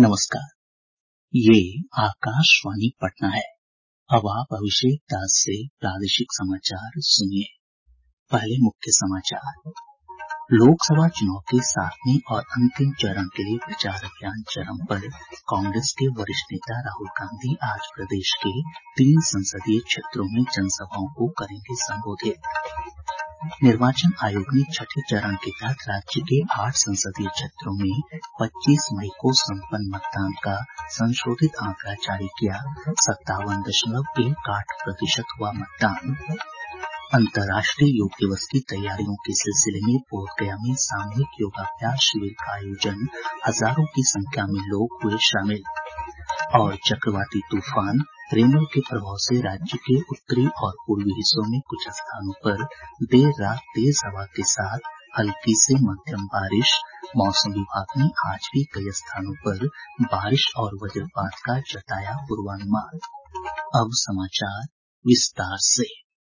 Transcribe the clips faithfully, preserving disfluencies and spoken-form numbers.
नमस्कार, ये आकाशवाणी पटना है। अब आप अभिषेक दास से प्रादेशिक समाचार सुनिए। पहले मुख्य समाचार। लोकसभा चुनाव के सातवें और अंतिम चरण के लिए प्रचार अभियान चरम पर। कांग्रेस के वरिष्ठ नेता राहुल गांधी आज प्रदेश के तीन संसदीय क्षेत्रों में जनसभाओं को करेंगे संबोधित। निर्वाचन आयोग ने छठे चरण के तहत राज्य के आठ संसदीय क्षेत्रों में पच्चीस मई को संपन्न मतदान का संशोधित आंकड़ा जारी किया। सत्तावन दशमलव एक आठ प्रतिशत हुआ मतदान। अंतर्राष्ट्रीय योग दिवस की तैयारियों के सिलसिले में बोधगया में सामूहिक योगाभ्यास शिविर का आयोजन। हजारों की संख्या में लोग हुए शामिल। और चक्रवाती तूफान रेमल के प्रभाव से राज्य के उत्तरी और पूर्वी हिस्सों में कुछ स्थानों पर देर रात तेज हवा के साथ हल्की से मध्यम बारिश। मौसम विभाग ने आज भी कई स्थानों पर बारिश और वज्रपात का जताया पूर्वानुमान। अब समाचार विस्तार से।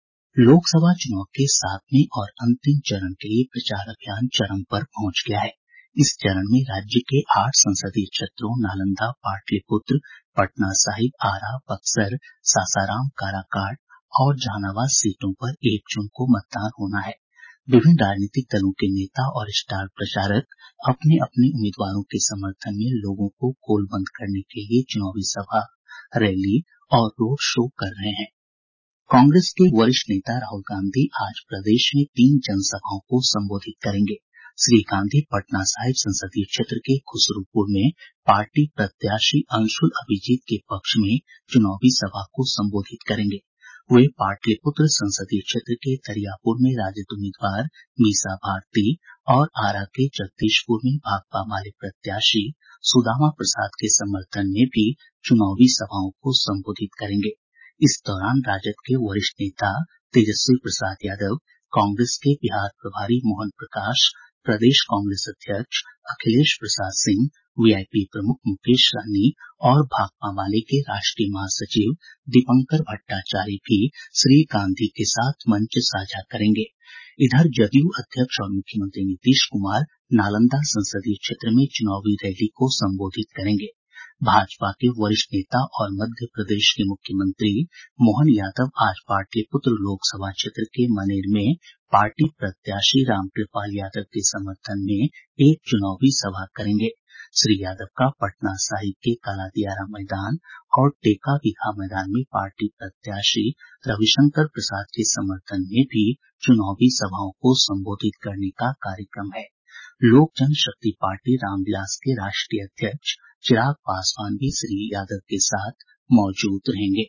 लोकसभा चुनाव के सातवें और अंतिम चरण के लिए प्रचार अभियान चरम पर पहुंच गया है। इस चरण में राज्य के आठ संसदीय क्षेत्रों नालंदा, पाटलिपुत्र, पटना साहिब, आरा, बक्सर, सासाराम, काराकाट और जहानाबाद सीटों पर एक जून को मतदान होना है। विभिन्न राजनीतिक दलों के नेता और स्टार प्रचारक अपने अपने उम्मीदवारों के समर्थन में लोगों को गोलबंद करने के लिए चुनावी सभा, रैली और रोड शो कर रहे हैं। कांग्रेस के वरिष्ठ नेता राहुल गांधी आज प्रदेश में तीन जनसभाओं को संबोधित करेंगे। श्री गांधी पटना साहिब संसदीय क्षेत्र के खुसरूपुर में पार्टी प्रत्याशी अंशुल अभिजीत के पक्ष में चुनावी सभा को संबोधित करेंगे। वे पाटलिपुत्र संसदीय क्षेत्र के दरियापुर में राजद उम्मीदवार मीसा भारती और आरा के जगदीशपुर में भाकपा माले प्रत्याशी सुदामा प्रसाद के समर्थन में भी चुनावी सभाओं को संबोधित करेंगे। इस दौरान राजद के वरिष्ठ नेता तेजस्वी प्रसाद यादव, कांग्रेस के बिहार प्रभारी मोहन प्रकाश, प्रदेश कांग्रेस अध्यक्ष अखिलेश प्रसाद सिंह, वीआईपी प्रमुख मुकेश सहनी और भाकपा माले के राष्ट्रीय महासचिव दीपंकर भट्टाचार्य भी श्री गांधी के साथ मंच साझा करेंगे। इधर जदयू अध्यक्ष और मुख्यमंत्री नीतीश कुमार नालंदा संसदीय क्षेत्र में चुनावी रैली को संबोधित करेंगे। भाजपा के वरिष्ठ नेता और मध्य प्रदेश के मुख्यमंत्री मोहन यादव आज पाटलिपुत्र लोकसभा क्षेत्र के मनेर में पार्टी प्रत्याशी रामकृपाल यादव के समर्थन में एक चुनावी सभा करेंगे। श्री यादव का पटना साहिब के कालादियारा मैदान और टेका बिघा मैदान में पार्टी प्रत्याशी रविशंकर प्रसाद के समर्थन में भी चुनावी सभाओं को संबोधित करने का कार्यक्रम है। लोक जनशक्ति पार्टी रामविलास के राष्ट्रीय अध्यक्ष चिराग पासवान भी श्री यादव के साथ मौजूद रहेंगे।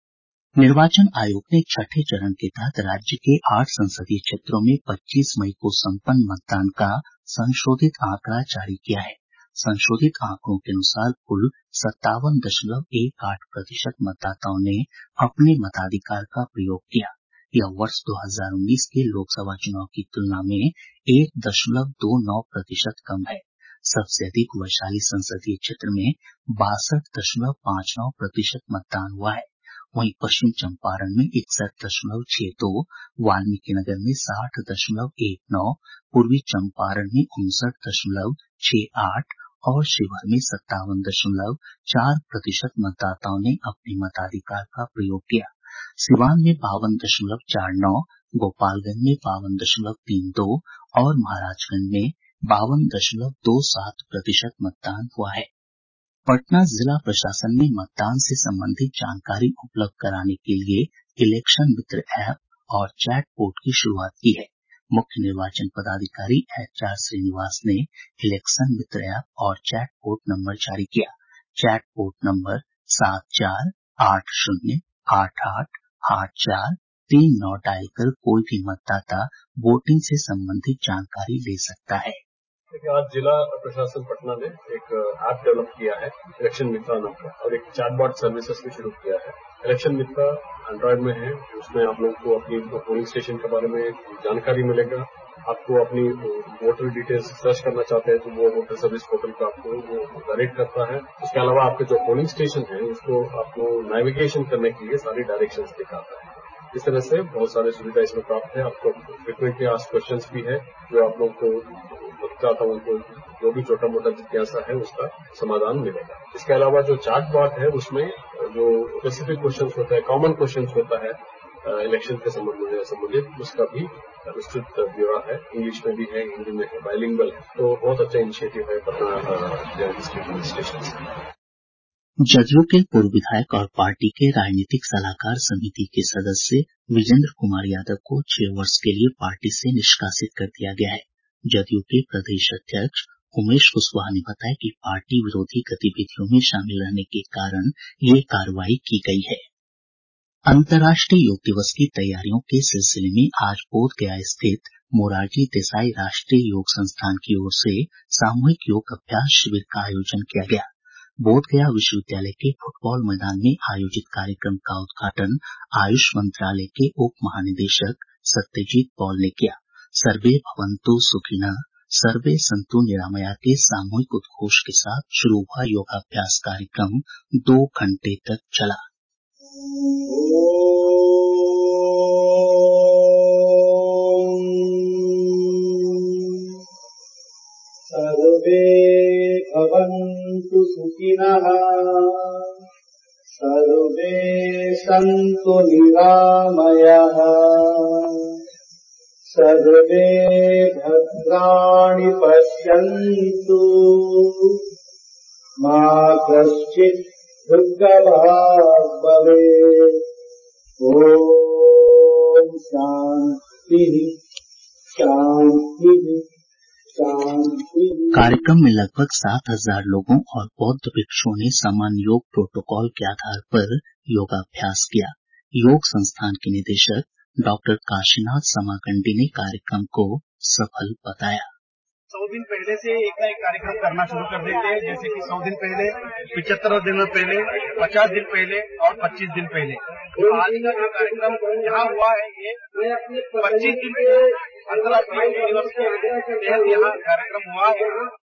निर्वाचन आयोग ने छठे चरण के तहत राज्य के आठ संसदीय क्षेत्रों में पच्चीस मई को संपन्न मतदान का संशोधित आंकड़ा जारी किया है। संशोधित आंकड़ों के अनुसार कुल सत्तावन दशमलव एक आठ प्रतिशत मतदाताओं ने अपने मताधिकार का प्रयोग किया। यह वर्ष दो हजार उन्नीस के लोकसभा चुनाव की तुलना में एक दशमलव दो नौ प्रतिशत कम है। सबसे अधिक वैशाली संसदीय क्षेत्र में बासठ दशमलव पाँच नौ प्रतिशत मतदान हुआ है। वहीं पश्चिम चंपारण में इकसठ दशमलव छह दो, वाल्मीकिनगर में साठ दशमलव एक नौ, पूर्वी चंपारण में उनसठ दशमलव छह आठ और शिवहर में सत्तावन दशमलव चार प्रतिशत मतदाताओं ने अपने मताधिकार का प्रयोग किया। सिवान में बावन दशमलव चार नौ, गोपालगंज में बावन दशमलव तीन दो और महाराजगंज में बावन दशमलव दो सात प्रतिशत मतदान हुआ है। पटना जिला प्रशासन ने मतदान से संबंधित जानकारी उपलब्ध कराने के लिए इलेक्शन मित्र ऐप और चैट बोर्ड की शुरुआत की है। मुख्य निर्वाचन पदाधिकारी एच आर श्रीनिवास ने इलेक्शन मित्र ऐप और चैट बोर्ड नंबर जारी किया। चैट बोर्ड नंबर सात चार आठ शून्य आठ आठ आठ चार तीन नौ डायल कर कोई भी मतदाता वोटिंग से संबंधित जानकारी ले सकता है। आज जिला प्रशासन पटना ने एक ऐप डेवलप किया है इलेक्शन मित्रा नाम का और एक चैटबॉट सर्विसेज भी शुरू किया है। इलेक्शन मित्रा एंड्रॉइड में है, उसमें आप लोगों को अपनी पोलिंग स्टेशन के बारे में जानकारी मिलेगा। आपको अपनी वोटर डिटेल्स सर्च करना चाहते हैं तो वो वोटर सर्विस पोर्टल पर आपको वो डायरेक्ट करता है। उसके अलावा आपके जो पोलिंग स्टेशन है उसको आपको नेविगेशन करने के लिए सारी डायरेक्शंस दिखाता है। इस तरह से बहुत सारी सुविधा इसमें प्राप्त है। आपको फ्रिक्वेंटली आस्क्ड क्वेश्चंस भी है जो आप लोग को बताता हूं, उनको जो भी छोटा मोटा जिज्ञासा है उसका समाधान मिलेगा। इसके अलावा जो चैट बॉट है उसमें जो स्पेसिफिक क्वेश्चंस होता है, कॉमन क्वेश्चंस होता है इलेक्शन के संबंध संबंधित, उसका भी विस्तृत ब्यौरा है। इंग्लिश में भी है, हिंदी में है, बाइलिंगुअल है। तो बहुत अच्छा इनिशिएटिव है पटना डिस्ट्रिक्ट एडमिनिस्ट्रेशन से। जदयू के पूर्व विधायक और पार्टी के राजनीतिक सलाहकार समिति के सदस्य विजेंद्र कुमार यादव को छह वर्ष के लिए पार्टी से निष्कासित कर दिया गया है। जदयू के प्रदेश अध्यक्ष उमेश कुशवाहा ने बताया कि पार्टी विरोधी गतिविधियों में शामिल रहने के कारण ये कार्रवाई की गई है। अंतर्राष्ट्रीय योग दिवस की तैयारियों के सिलसिले में आज बोधगया स्थित मोरारजी देसाई राष्ट्रीय योग संस्थान की ओर से सामूहिक योग अभ्यास शिविर का आयोजन किया गया। बोधगया विश्वविद्यालय के फुटबॉल मैदान में आयोजित कार्यक्रम का उद्घाटन आयुष मंत्रालय के उप महानिदेशक सत्यजीत पॉल ने किया। सर्वे भवन्तु सुखिनः, सर्वे सन्तु निरामया के सामूहिक उद्घोष के साथ शुरू हुआ योगाभ्यास कार्यक्रम दो घंटे तक चला। सर्वे भवन्तु सुखिनः, सर्वे सन्तु निरामयाः, सर्वे भद्राणि पश्यन्तु, मा कश्चित् दुःखभाग् भवेत्। ॐ शान्तिः शान्तिः शान्तिः। कार्यक्रम में लगभग सात हजार लोगों और बौद्ध भिक्षुओं ने सामान्य योग प्रोटोकॉल के आधार पर योगाभ्यास किया। योग संस्थान के निदेशक डॉक्टर काशीनाथ समाकंडी ने कार्यक्रम को सफल बताया। सौ दिन पहले से एक ना एक कार्यक्रम करना शुरू कर देते हैं, जैसे कि सौ दिन पहले, पिछहत्तर दिन पहले, पचास दिन पहले और पच्चीस दिन पहले। तो आज का जो कार्यक्रम यहाँ हुआ है ये पच्चीस दिन अंतर्राष्ट्रीय दिवस के तहत यहाँ कार्यक्रम हुआ है।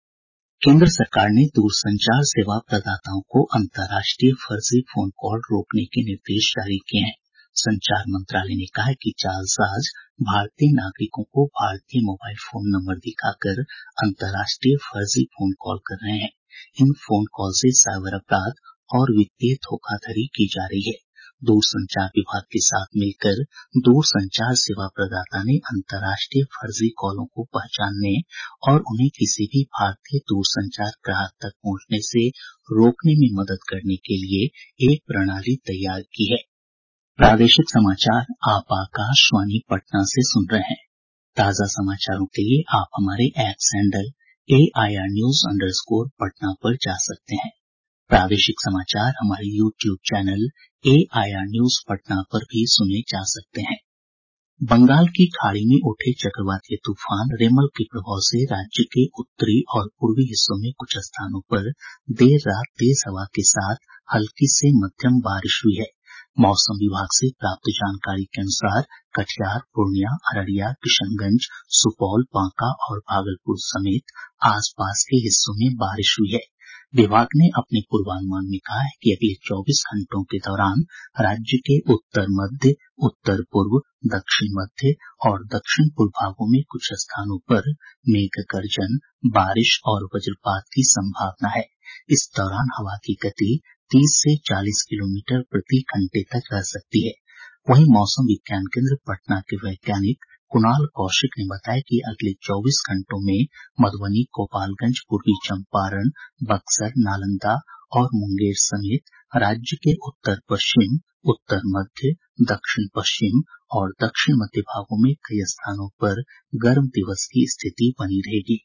केंद्र सरकार ने दूरसंचार सेवा प्रदाताओं को अंतर्राष्ट्रीय फर्जी फोन कॉल रोकने के निर्देश जारी किए हैं। संचार मंत्रालय ने कहा है कि जालसाज भारतीय नागरिकों को भारतीय मोबाइल फोन नंबर दिखाकर अंतर्राष्ट्रीय फर्जी फोन कॉल कर रहे हैं। इन फोन कॉल से साइबर अपराध और वित्तीय धोखाधड़ी की जा रही है। दूरसंचार विभाग के साथ मिलकर दूरसंचार सेवा प्रदाता ने अंतर्राष्ट्रीय फर्जी कॉलों को पहचानने और उन्हें किसी भी भारतीय दूरसंचार ग्राहक तक पहुंचने से रोकने में मदद करने के लिए एक प्रणाली तैयार की है। प्रादेशिक समाचार आप आकाशवाणी पटना से सुन रहे हैं। ताज़ा समाचारों के लिए आप हमारे X handle A I R news underscore Patna पर जा सकते हैं। प्रादेशिक समाचार हमारे YouTube channel A I R news Patna पर भी सुने जा सकते हैं। बंगाल की खाड़ी में उठे चक्रवातीय तूफान रेमल के प्रभाव से राज्य के उत्तरी और पूर्वी हिस्सों में कुछ स्थानों पर देर रात तेज हवा के साथ हल्की से मध्यम बारिश हुई है। मौसम विभाग से प्राप्त जानकारी के अनुसार कटिहार, पूर्णिया, अररिया, किशनगंज, सुपौल, बांका और भागलपुर समेत आसपास के हिस्सों में बारिश हुई है। विभाग ने अपने पूर्वानुमान में कहा है कि अगले चौबीस घंटों के दौरान राज्य के उत्तर मध्य, उत्तर पूर्व, दक्षिण मध्य और दक्षिण पूर्व भागों में कुछ स्थानों पर मेघ गर्जन, बारिश और वज्रपात की संभावना है। इस दौरान हवा की गति तीस से चालीस किलोमीटर प्रति घंटे तक रह सकती है। वहीं मौसम विज्ञान केंद्र पटना के वैज्ञानिक कुणाल कौशिक ने बताया कि अगले चौबीस घंटों में मधुबनी, गोपालगंज, पूर्वी चंपारण, बक्सर, नालंदा और मुंगेर समेत राज्य के उत्तर पश्चिम, उत्तर मध्य, दक्षिण पश्चिम और दक्षिण मध्य भागों में कई स्थानों पर गर्म दिवस की स्थिति बनी रहेगी।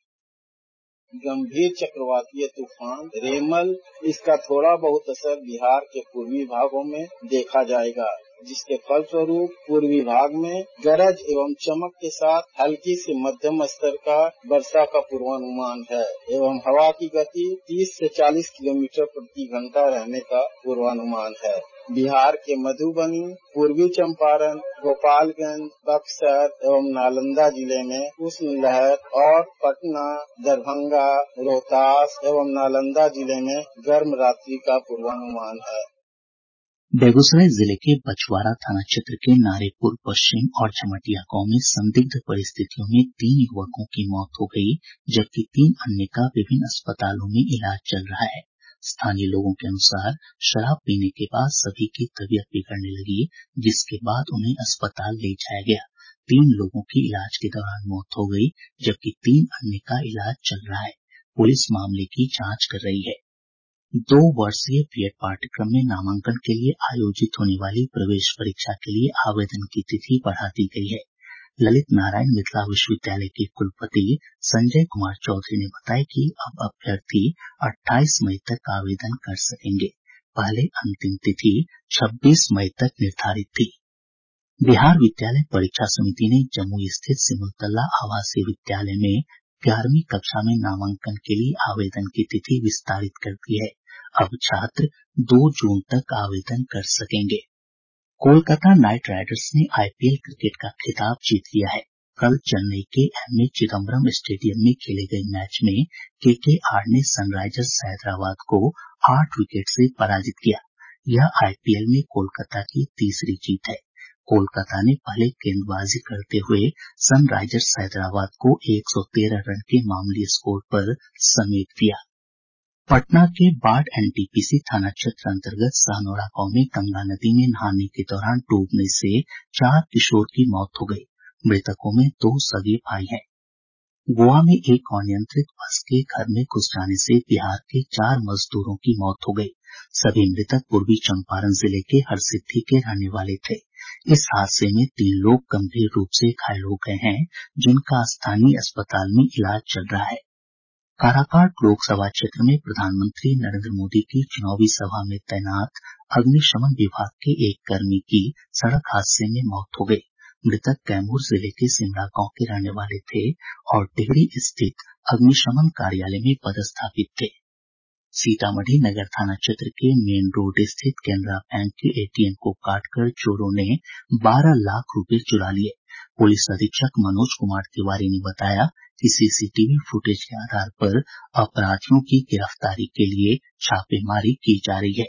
गंभीर चक्रवातीय तूफान रेमल, इसका थोड़ा बहुत असर बिहार के पूर्वी भागों में देखा जाएगा, जिसके फलस्वरूप पूर्वी भाग में गरज एवं चमक के साथ हल्की से मध्यम स्तर का वर्षा का पूर्वानुमान है एवं हवा की गति तीस से चालीस किलोमीटर प्रति घंटा रहने का पूर्वानुमान है। बिहार के मधुबनी, पूर्वी चंपारण, गोपालगंज, बक्सर एवं नालंदा जिले में उष्ण लहर और पटना, दरभंगा, रोहतास एवं नालंदा जिले में गर्म रात्रि का पूर्वानुमान है। बेगूसराय जिले के बछवाड़ा थाना क्षेत्र के नारेपुर पश्चिम और झमटिया गांव में संदिग्ध परिस्थितियों में तीन युवकों की मौत हो गई, जबकि तीन अन्य का विभिन्न अस्पतालों में इलाज चल रहा है। स्थानीय लोगों के अनुसार शराब पीने के बाद सभी की तबीयत बिगड़ने लगी, जिसके बाद उन्हें अस्पताल ले जाया गया। तीन लोगों की इलाज के दौरान मौत हो गई, जबकि तीन अन्य का इलाज चल रहा है। पुलिस मामले की जांच कर रही है। दो वर्षीय बीएड पाठ्यक्रम में नामांकन के लिए आयोजित होने वाली प्रवेश परीक्षा के लिए आवेदन की तिथि बढ़ा दी गई है। ललित नारायण मिथिला विश्वविद्यालय के कुलपति संजय कुमार चौधरी ने बताया कि अब अभ्यर्थी अट्ठाईस मई तक आवेदन कर सकेंगे। पहले अंतिम तिथि छब्बीस मई तक निर्धारित थी। बिहार विद्यालय परीक्षा समिति ने जमुई स्थित सिमुलतल्ला आवासीय विद्यालय में ग्यारहवीं कक्षा में नामांकन के लिए आवेदन की तिथि विस्तारित कर दी है। अब छात्र दो जून तक आवेदन कर सकेंगे। कोलकाता नाइट राइडर्स ने आईपीएल क्रिकेट का खिताब जीत लिया है। कल चेन्नई के एम ए चिदम्बरम स्टेडियम में खेले गए मैच में केकेआर ने सनराइजर्स हैदराबाद को आठ विकेट से पराजित किया। यह आईपीएल में कोलकाता की तीसरी जीत है। कोलकाता ने पहले गेंदबाजी करते हुए सनराइजर्स हैदराबाद को एक सौ तेरह रन के मामूली स्कोर पर समेट दिया। पटना के बाढ़ एनटीपीसी थाना क्षेत्र अंतर्गत सहनौरा गांव में गंगा नदी में नहाने के दौरान डूबने से चार किशोर की मौत हो गई। मृतकों में दो सगे भाई हैं। गोवा में एक अनियंत्रित बस के घर में घुस जाने से बिहार के चार मजदूरों की मौत हो गई। सभी मृतक पूर्वी चंपारण जिले के हरसिद्धि के रहने वाले थे। इस हादसे में तीन लोग गंभीर रूप से घायल हो गए हैं, जिनका स्थानीय अस्पताल में इलाज चल रहा है। काराकाट लोकसभा क्षेत्र में प्रधानमंत्री नरेंद्र मोदी की चुनावी सभा में तैनात अग्निशमन विभाग के एक कर्मी की सड़क हादसे में मौत हो गई। मृतक कैमूर जिले के सिमरा गांव के रहने वाले थे और टिहरी स्थित अग्निशमन कार्यालय में पदस्थापित थे। सीतामढ़ी नगर थाना क्षेत्र के मेन रोड स्थित केनरा बैंक के एटीएम को काटकर चोरों ने बारह लाख रुपए चुरा लिए। पुलिस अधीक्षक मनोज कुमार तिवारी ने बताया कि सीसीटीवी फुटेज के आधार पर अपराधियों की गिरफ्तारी के लिए छापेमारी की जा रही है।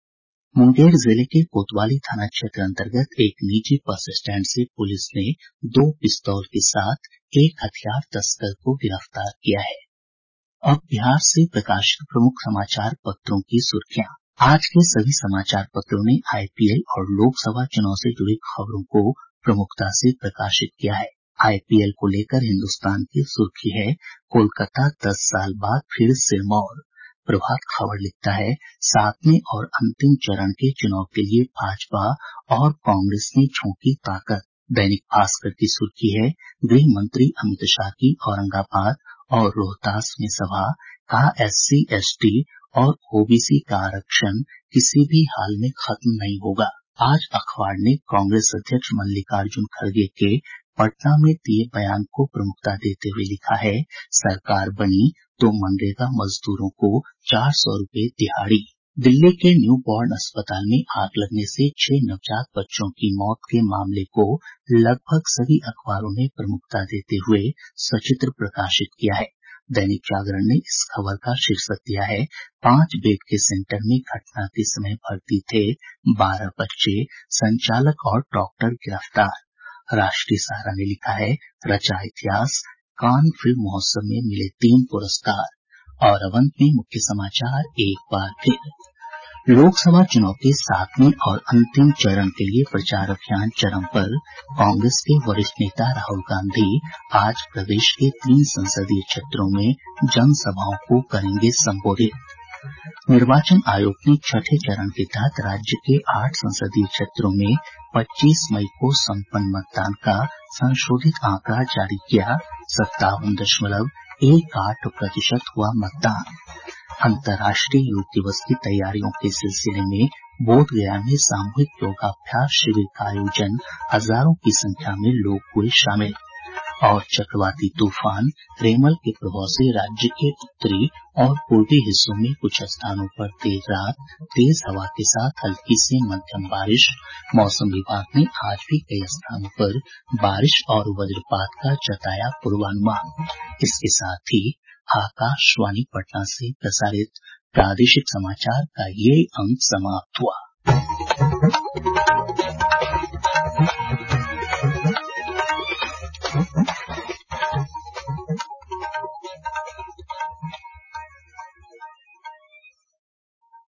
मुंगेर जिले के कोतवाली थाना क्षेत्र अंतर्गत एक निजी बस स्टैंड से पुलिस ने दो पिस्तौल के साथ एक हथियार तस्कर को गिरफ्तार किया है। अब बिहार से प्रकाशित प्रमुख समाचार पत्रों की सुर्खियां। आज के सभी समाचार पत्रों ने आईपीएल और लोकसभा चुनाव से जुड़ी खबरों को प्रमुखता से प्रकाशित किया है। आईपीएल को लेकर हिन्दुस्तान की सुर्खी है, कोलकाता दस साल बाद फिर सिरमौर। प्रभात खबर लिखता है, सातवें और अंतिम चरण के चुनाव के लिए भाजपा और कांग्रेस ने झोंकी ताकत। दैनिक भास्कर की सुर्खी है, गृह मंत्री अमित शाह की औरंगाबाद और रोहतास में सभा, कहा एससी एसटी और ओबीसी का आरक्षण किसी भी हाल में खत्म नहीं होगा। आज अखबार ने कांग्रेस अध्यक्ष मल्लिकार्जुन खड़गे के पटना में दिए बयान को प्रमुखता देते हुए लिखा है, सरकार बनी तो मनरेगा मजदूरों को चार सौ रूपये दिहाड़ी। दिल्ली के न्यू बॉर्न अस्पताल में आग लगने से छह नवजात बच्चों की मौत के मामले को लगभग सभी अखबारों ने प्रमुखता देते हुए सचित्र प्रकाशित किया है। दैनिक जागरण ने इस खबर का शीर्षक दिया है, पांच बेड के सेंटर में घटना के समय भर्ती थे बारह बच्चे, संचालक और डॉक्टर गिरफ्तार। राष्ट्रीय सहारा ने लिखा है, रचा इतिहास, कान फिल्म महोत्सव में मिले तीन पुरस्कार। और अब अंत में मुख्य समाचार एक बार फिर। लोकसभा चुनाव के सातवें और अंतिम चरण के लिए प्रचार अभियान चरम पर। कांग्रेस के वरिष्ठ नेता राहुल गांधी आज प्रदेश के तीन संसदीय क्षेत्रों में जनसभाओं को करेंगे संबोधित। निर्वाचन आयोग ने छठे चरण के तहत राज्य के आठ संसदीय क्षेत्रों में पच्चीस मई को संपन्न मतदान का संशोधित आंकड़ा जारी किया। सत्तावन दशमलव एक आठ प्रतिशत हुआ मतदान। अंतर्राष्ट्रीय योग दिवस की तैयारियों के सिलसिले में बोधगया में सामूहिक योगाभ्यास शिविर का आयोजन, हजारों की संख्या में लोग हुए शामिल। और चक्रवाती तूफान रेमल के प्रभाव से राज्य के उत्तरी और पूर्वी हिस्सों में कुछ स्थानों पर देर रात तेज हवा के साथ हल्की से मध्यम बारिश। मौसम विभाग ने आज भी कई स्थानों पर बारिश और वज्रपात का जताया पूर्वानुमान। इसके साथ ही आकाशवाणी पटना से प्रसारित प्रादेशिक समाचार का ये अंक समाप्त हुआ।